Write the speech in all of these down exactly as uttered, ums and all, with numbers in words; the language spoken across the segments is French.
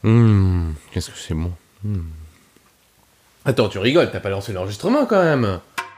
Hum, qu'est-ce que c'est bon. Hum. Attends, tu rigoles, t'as pas lancé l'enregistrement quand même.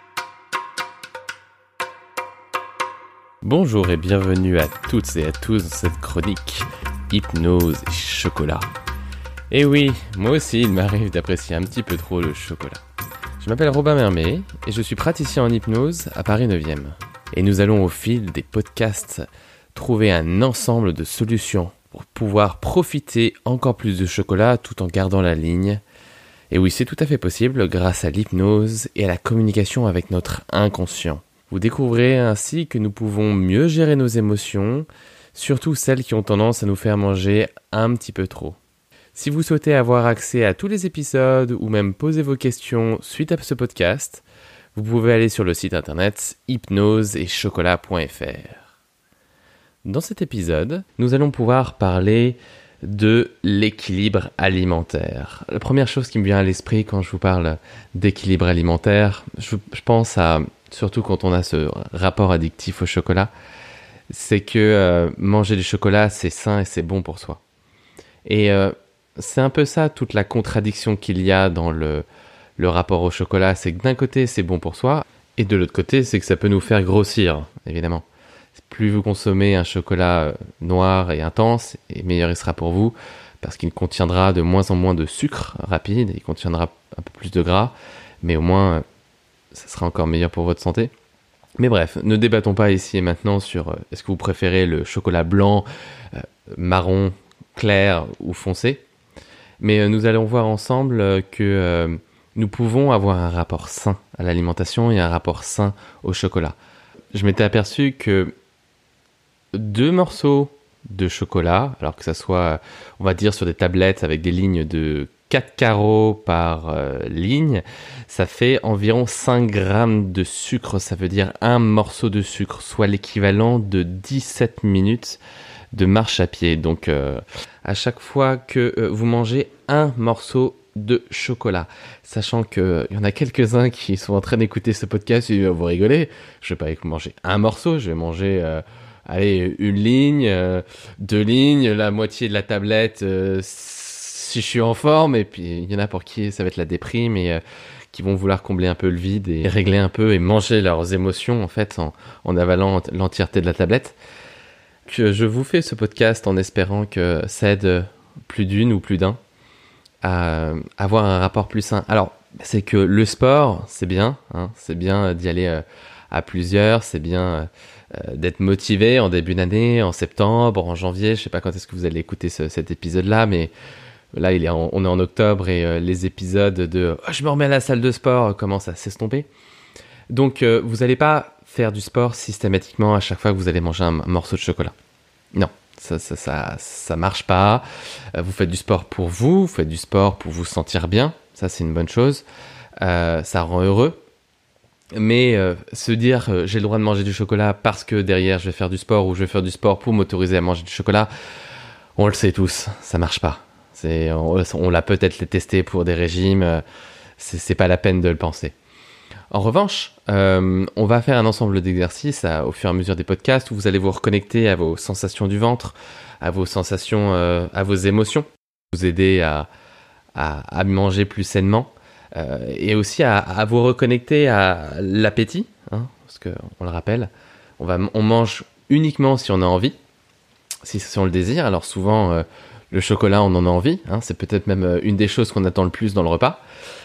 Bonjour et bienvenue à toutes et à tous dans cette chronique Hypnose et chocolat. Et oui, moi aussi il m'arrive d'apprécier un petit peu trop le chocolat. Je m'appelle Robin Mermet et je suis praticien en hypnose à Paris neuvième. Et nous allons au fil des podcasts trouver un ensemble de solutions pour pouvoir profiter encore plus de chocolat tout en gardant la ligne. Et oui, c'est tout à fait possible grâce à l'hypnose et à la communication avec notre inconscient. Vous découvrez ainsi que nous pouvons mieux gérer nos émotions, surtout celles qui ont tendance à nous faire manger un petit peu trop. Si vous souhaitez avoir accès à tous les épisodes ou même poser vos questions suite à ce podcast, vous pouvez aller sur le site internet hypnose et chocolat point f r. Dans cet épisode, nous allons pouvoir parler de l'équilibre alimentaire. La première chose qui me vient à l'esprit quand je vous parle d'équilibre alimentaire, je, je pense à, surtout quand on a ce rapport addictif au chocolat, c'est que euh, manger du chocolat, c'est sain et c'est bon pour soi. Et euh, c'est un peu ça, toute la contradiction qu'il y a dans le, le rapport au chocolat, c'est que d'un côté, c'est bon pour soi, et de l'autre côté, c'est que ça peut nous faire grossir, évidemment. Plus vous consommez un chocolat noir et intense, et meilleur il sera pour vous, parce qu'il contiendra de moins en moins de sucre rapide, il contiendra un peu plus de gras, mais au moins, ça sera encore meilleur pour votre santé. Mais bref, ne débattons pas ici et maintenant sur euh, est-ce que vous préférez le chocolat blanc, euh, marron, clair ou foncé. Mais euh, nous allons voir ensemble euh, que euh, nous pouvons avoir un rapport sain à l'alimentation et un rapport sain au chocolat. Je m'étais aperçu que deux morceaux de chocolat, alors que ça soit, on va dire, sur des tablettes avec des lignes de quatre carreaux par euh, ligne, ça fait environ cinq grammes de sucre. Ça veut dire un morceau de sucre, soit l'équivalent de dix-sept minutes de marche à pied. Donc, euh, à chaque fois que euh, vous mangez un morceau de chocolat, sachant qu'il y en a quelques-uns qui sont en train d'écouter ce podcast et vous rigolez, je vais pas manger un morceau, je vais manger... Euh, Allez, une ligne, euh, deux lignes, la moitié de la tablette euh, si je suis en forme. Et puis, il y en a pour qui ça va être la déprime et euh, qui vont vouloir combler un peu le vide et régler un peu et manger leurs émotions en fait en, en avalant l'entièreté de la tablette. Que je vous fais ce podcast en espérant que ça aide plus d'une ou plus d'un à avoir un rapport plus sain. Alors, c'est que le sport, c'est bien, hein, c'est bien d'y aller euh, à plusieurs, c'est bien... Euh, Euh, d'être motivé en début d'année, en septembre, en janvier, je sais pas quand est-ce que vous allez écouter ce, cet épisode-là, mais là il est en, on est en octobre et euh, les épisodes de oh, « je me remets à la salle de sport » euh, commencent à s'estomper. Donc euh, vous n'allez pas faire du sport systématiquement à chaque fois que vous allez manger un, un morceau de chocolat. Non, ça ça, ça, ça marche pas. Euh, vous faites du sport pour vous, vous faites du sport pour vous sentir bien, ça c'est une bonne chose. Euh, ça rend heureux. Mais euh, se dire euh, j'ai le droit de manger du chocolat parce que derrière je vais faire du sport ou je vais faire du sport pour m'autoriser à manger du chocolat, on le sait tous, ça marche pas. C'est, on, on l'a peut-être testé pour des régimes, euh, c'est, c'est pas la peine de le penser. En revanche, euh, on va faire un ensemble d'exercices à, au fur et à mesure des podcasts où vous allez vous reconnecter à vos sensations du ventre, à vos sensations, euh, à vos émotions, vous aider à, à, à manger plus sainement. Euh, et aussi à, à vous reconnecter à l'appétit, hein, parce qu'on le rappelle, on, va, on mange uniquement si on a envie, si, si on le désire. Alors souvent, euh, le chocolat, on en a envie, hein, c'est peut-être même une des choses qu'on attend le plus dans le repas.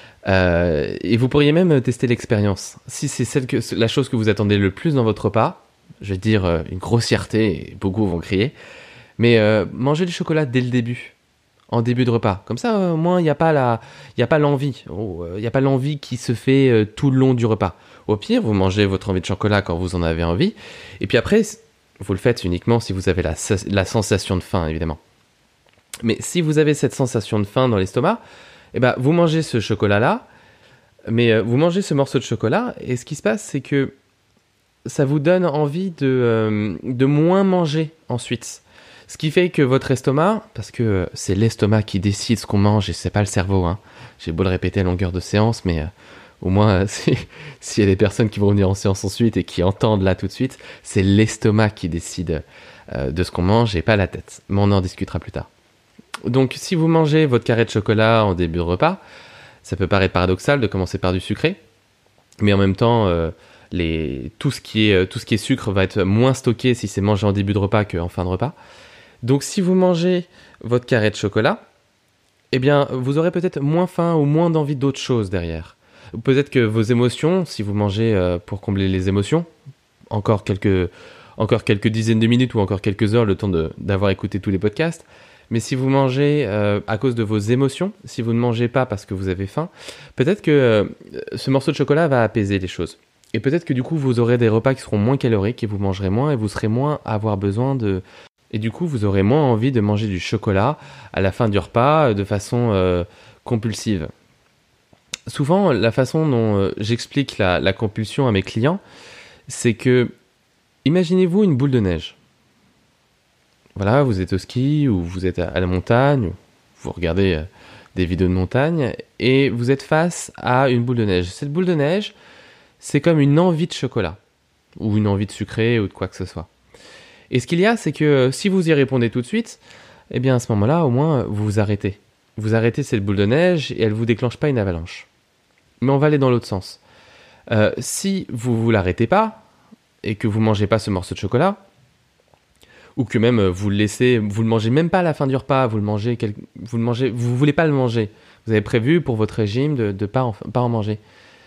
Euh, et vous pourriez même tester l'expérience. Si c'est celle que, la chose que vous attendez le plus dans votre repas, je vais dire euh, une grossièreté, et beaucoup vont crier, mais euh, mangez du chocolat dès le début. En début de repas. Comme ça, au moins, il n'y a pas la, il y a pas l'envie. Il oh, n'y a pas l'envie qui se fait euh, tout le long du repas. Au pire, vous mangez votre envie de chocolat quand vous en avez envie. Et puis après, vous le faites uniquement si vous avez la, la sensation de faim, évidemment. Mais si vous avez cette sensation de faim dans l'estomac, eh ben, vous mangez ce chocolat-là, mais euh, vous mangez ce morceau de chocolat, et ce qui se passe, c'est que ça vous donne envie de, euh, de moins manger ensuite. Ce qui fait que votre estomac, parce que c'est l'estomac qui décide ce qu'on mange et c'est pas le cerveau, hein. J'ai beau le répéter à longueur de séance, mais euh, au moins, s'il si y a des personnes qui vont venir en séance ensuite et qui entendent là tout de suite, c'est l'estomac qui décide euh, de ce qu'on mange et pas la tête. Mais on en discutera plus tard. Donc si vous mangez votre carré de chocolat en début de repas, ça peut paraître paradoxal de commencer par du sucré, mais en même temps, euh, les, tout, ce qui est, tout ce qui est sucre va être moins stocké si c'est mangé en début de repas qu'en fin de repas. Donc si vous mangez votre carré de chocolat, eh bien, vous aurez peut-être moins faim ou moins d'envie d'autre chose derrière. Peut-être que vos émotions, si vous mangez euh, pour combler les émotions, encore quelques, encore quelques dizaines de minutes ou encore quelques heures, le temps de, d'avoir écouté tous les podcasts, mais si vous mangez euh, à cause de vos émotions, si vous ne mangez pas parce que vous avez faim, peut-être que euh, ce morceau de chocolat va apaiser les choses. Et peut-être que du coup, vous aurez des repas qui seront moins caloriques et vous mangerez moins et vous serez moins à avoir besoin de... Et du coup, vous aurez moins envie de manger du chocolat à la fin du repas de façon euh, compulsive. Souvent, la façon dont euh, j'explique la, la compulsion à mes clients, c'est que, imaginez-vous une boule de neige. Voilà, vous êtes au ski ou vous êtes à, à la montagne, ou vous regardez euh, des vidéos de montagne, et vous êtes face à une boule de neige. Cette boule de neige, c'est comme une envie de chocolat, ou une envie de sucré, ou de quoi que ce soit. Et ce qu'il y a, c'est que si vous y répondez tout de suite, eh bien à ce moment-là, au moins, vous vous arrêtez. Vous arrêtez cette boule de neige et elle ne vous déclenche pas une avalanche. Mais on va aller dans l'autre sens. Euh, si vous ne vous l'arrêtez pas et que vous ne mangez pas ce morceau de chocolat, ou que même vous le laissez, vous ne le mangez même pas à la fin du repas, vous le mangez, quel... vous le mangez, vous voulez pas le manger, vous avez prévu pour votre régime de ne pas, en... pas en manger.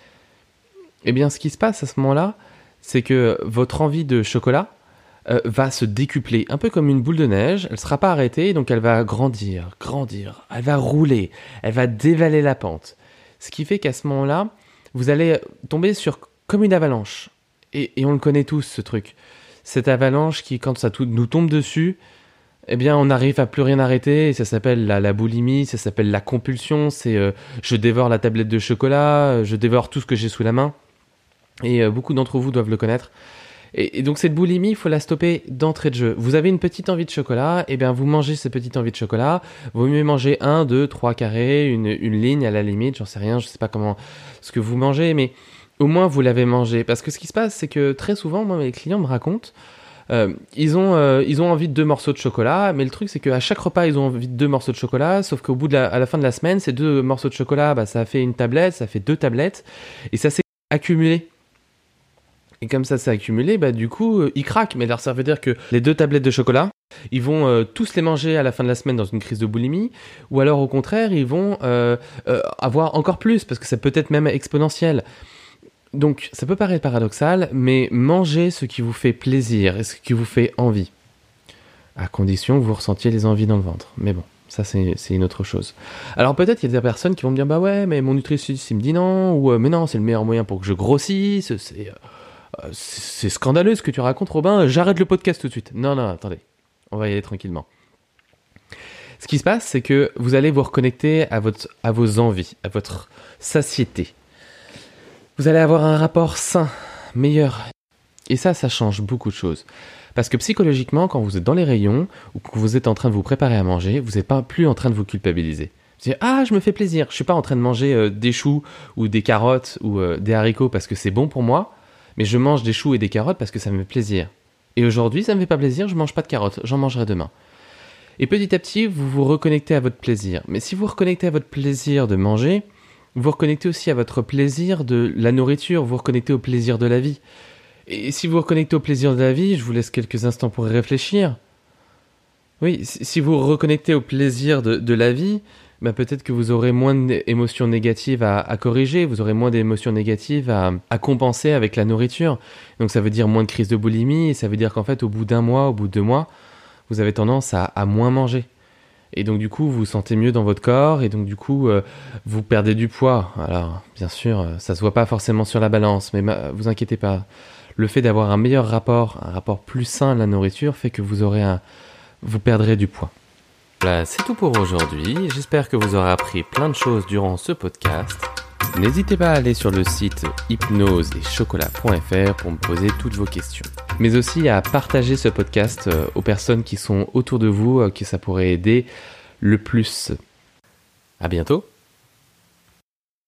Eh bien, ce qui se passe à ce moment-là, c'est que votre envie de chocolat Euh, va se décupler, un peu comme une boule de neige. Elle ne sera pas arrêtée, donc elle va grandir, grandir, elle va rouler, elle va dévaler la pente. Ce qui fait qu'à ce moment-là, vous allez tomber sur comme une avalanche. Et, et on le connaît tous, ce truc. Cette avalanche qui, quand ça tout, nous tombe dessus, eh bien, on n'arrive à plus rien arrêter. Et ça s'appelle la, la boulimie, ça s'appelle la compulsion. C'est euh, je dévore la tablette de chocolat, je dévore tout ce que j'ai sous la main. Et euh, beaucoup d'entre vous doivent le connaître. Et, et donc cette boulimie, il faut la stopper d'entrée de jeu. Vous avez une petite envie de chocolat, et bien vous mangez cette petite envie de chocolat. Vaut mieux manger un, deux, trois carrés, une, une ligne à la limite, j'en sais rien, je sais pas comment ce que vous mangez, mais au moins vous l'avez mangé. Parce que ce qui se passe, c'est que très souvent, moi, mes clients me racontent, euh, ils ont euh, ils ont envie de deux morceaux de chocolat, mais le truc c'est qu'à chaque repas ils ont envie de deux morceaux de chocolat, sauf qu'au bout de la, à la fin de la semaine, ces deux morceaux de chocolat, bah, ça fait une tablette, ça fait deux tablettes, et ça s'est accumulé. Et comme ça s'est accumulé, bah du coup, euh, ils craquent. Mais alors ça veut dire que les deux tablettes de chocolat, ils vont euh, tous les manger à la fin de la semaine dans une crise de boulimie, ou alors au contraire, ils vont euh, euh, avoir encore plus, parce que ça peut être même exponentiel. Donc ça peut paraître paradoxal, mais mangez ce qui vous fait plaisir et ce qui vous fait envie. À condition que vous ressentiez les envies dans le ventre. Mais bon, ça c'est, c'est une autre chose. Alors peut-être il y a des personnes qui vont me dire « Bah ouais, mais mon nutritionniste il me dit non », ou euh, « Mais non, c'est le meilleur moyen pour que je grossisse, c'est... Euh, c'est scandaleux ce que tu racontes, Robin, j'arrête le podcast tout de suite. » Non, non, attendez, on va y aller tranquillement. Ce qui se passe, c'est que vous allez vous reconnecter à, votre, à vos envies, à votre satiété. Vous allez avoir un rapport sain, meilleur. Et ça, ça change beaucoup de choses. Parce que psychologiquement, quand vous êtes dans les rayons, ou que vous êtes en train de vous préparer à manger, vous n'êtes pas plus en train de vous culpabiliser. Vous dites « Ah, je me fais plaisir, je ne suis pas en train de manger euh, des choux ou des carottes ou euh, des haricots parce que c'est bon pour moi, mais je mange des choux et des carottes parce que ça me fait plaisir. Et aujourd'hui, ça ne me fait pas plaisir, je ne mange pas de carottes, j'en mangerai demain. » Et petit à petit, vous vous reconnectez à votre plaisir. Mais si vous vous reconnectez à votre plaisir de manger, vous vous reconnectez aussi à votre plaisir de la nourriture, vous vous reconnectez au plaisir de la vie. Et si vous vous reconnectez au plaisir de la vie, je vous laisse quelques instants pour y réfléchir. Oui, si vous vous reconnectez au plaisir de, de la vie, bah peut-être que vous aurez moins d'émotions négatives à, à corriger, vous aurez moins d'émotions négatives à, à compenser avec la nourriture. Donc ça veut dire moins de crise de boulimie, et ça veut dire qu'en fait, au bout d'un mois, au bout de deux mois, vous avez tendance à, à moins manger. Et donc du coup, vous vous sentez mieux dans votre corps, et donc du coup, euh, vous perdez du poids. Alors, bien sûr, ça se voit pas forcément sur la balance, mais ma, vous inquiétez pas. Le fait d'avoir un meilleur rapport, un rapport plus sain à la nourriture, fait que vous aurez un, vous perdrez du poids. Voilà, c'est tout pour aujourd'hui. J'espère que vous aurez appris plein de choses durant ce podcast. N'hésitez pas à aller sur le site hypnose et chocolat point f r pour me poser toutes vos questions. Mais aussi à partager ce podcast aux personnes qui sont autour de vous, que ça pourrait aider le plus. À bientôt.